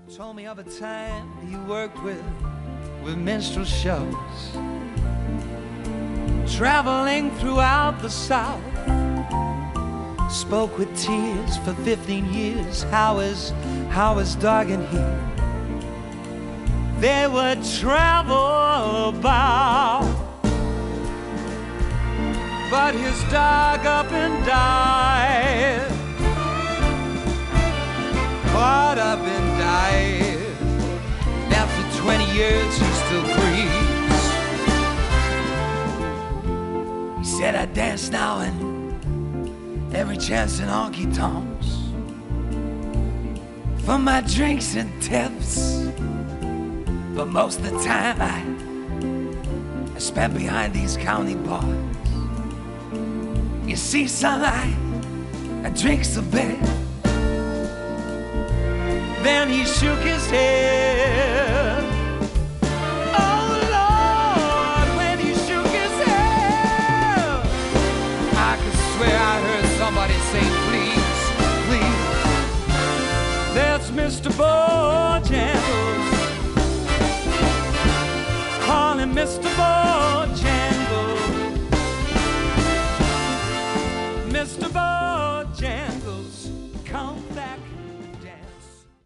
Told me of a time you worked with minstrel shows, traveling throughout the South. Spoke with tears for 15 years. How is Doug and he? They would travel about, but his dog up and died. Caught up and died. After 20 years he still grieves. He said, I dance now and every chance in honky tonks for my drinks and tips, but most of the time I spend behind these county bars. You see, sunlight, I drinks a bit. Then he shook his head. Oh Lord, when he shook his head, I could swear I heard somebody say, please, please. That's Mr. Bojangles. Call him Mr. Bojangles.